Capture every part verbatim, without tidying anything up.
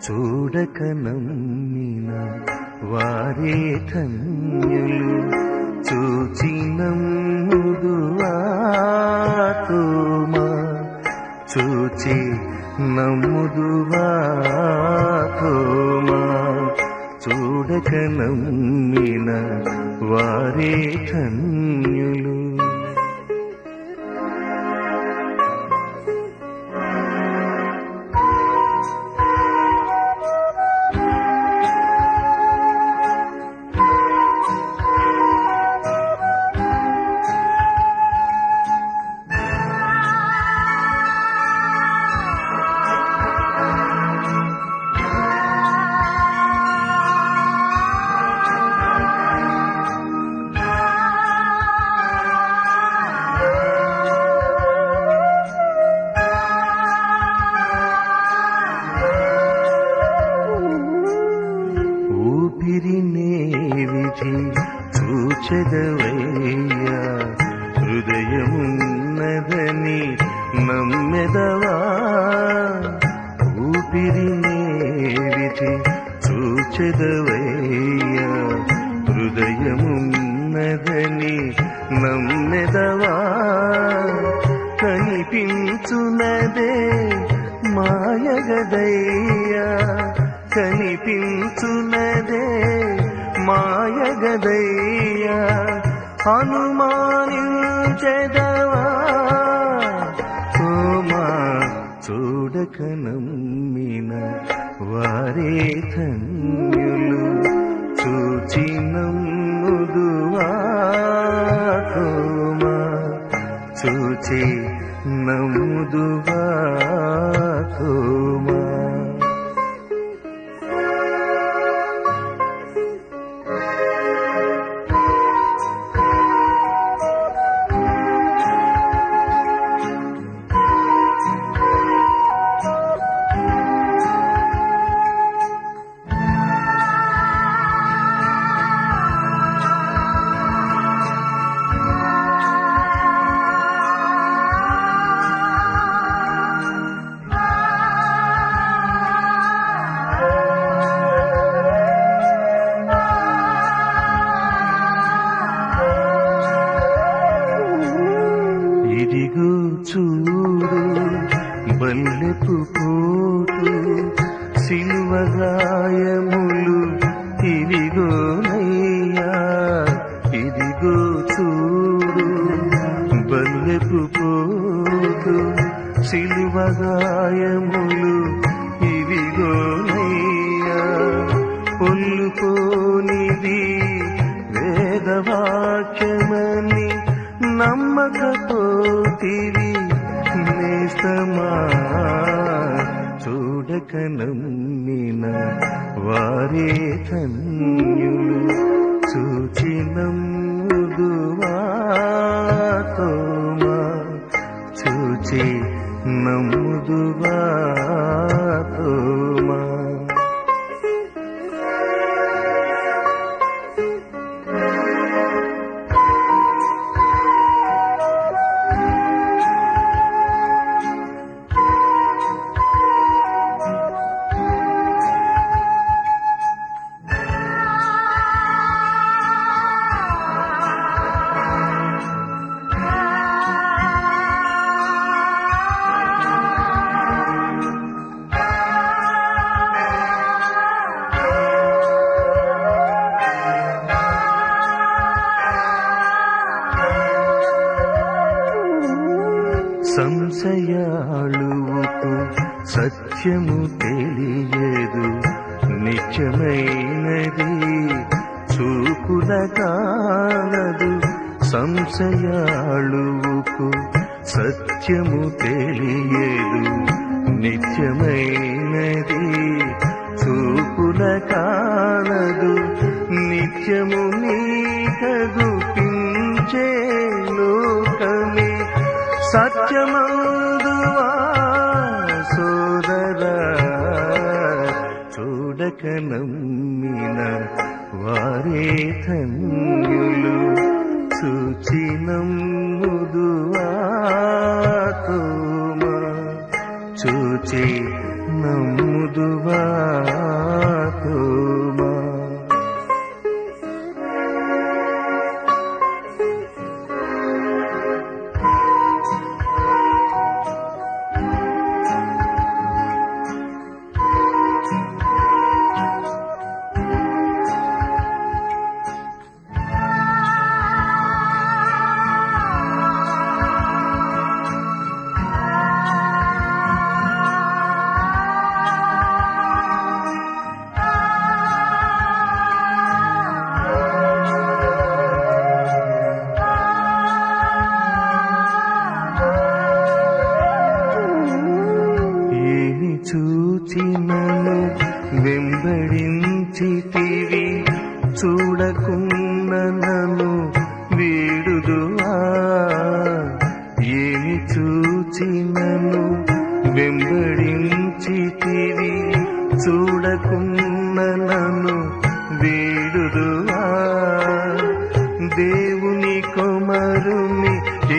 చూడక నమ్మిన వారే ధన్యులు. చూచి నమ్ముదువా తోమా, చూచి నమ్ముదువా తోమా. చూడక నమ్మిన వారే ధన్యులు. ఊపిరినే విధి చూచెదవయ్యా, హృదయమున్నదని నమ్మెదవా. ఊపిరినే విధి చూచెదవయ్యా, హృదయమున్నదని నమ్మెదవా. కనిపించునదే మాయగదయ్యా, కనిపించునదే మాయగదయ్యా. అనుమానించెదవా తోమా, చూడక నమ్మిన వారే ధన్యులు. చూచి నమ్ముదువా తోమా, చూచి నమ్ముదువా తోమా. ఇదిగో చూడు బల్లెపు పోటు, సిలువ గాయములు ఇదిగోనయ్యా. ఇదిగో చూడు బల్లెపు పోటు, సిలువ గాయములు ఇదిగోనయ్యా. పొల్లుకోనిది వేదవాక్యమని నమ్మకపోతివి నేస్తమా. చూడక నమ్మిన వారే ధన్యులు. చూచి నమ్ముదువా తోమా, చూచి నమ్ముదువా తోమా. సంశయాళువుకు సత్యము తెలియదు, నిత్యమైనది చూపుల కానదు. సంశయాళువుకు సత్యము తెలియదు, నిత్యమైనది చూపుల కానదు. నిత్యము నీకగుపించే లోకమే సత్యమందువా సోదరా. చూడక నమ్మిన వారే ధన్యులు. చూచి నమ్ముదువా తోమా, చూచి నమ్ముదువా నన్ను వెంబడించితివి, చూడకున్న నన్ను వీడుదువా. ఏమి చూచి నన్ను వెంబడించితివి, చూడకున్న నన్ను వీడుదువా. దేవుని కుమారుని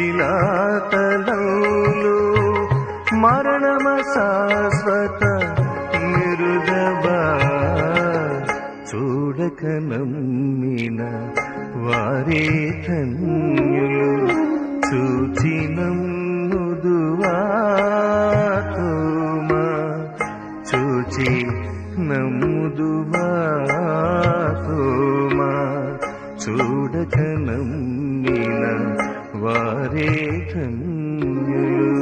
కిలాతలంలో మరణమ శాశ్వత నిరుదబా. చూడక నమ్మిన వారే ధన్యులు, చూచి నమ్ముదువా తోమా. చూచి నమ్ముదువా తోమా. చూడక నమ్మిన వారే ధన్యులు.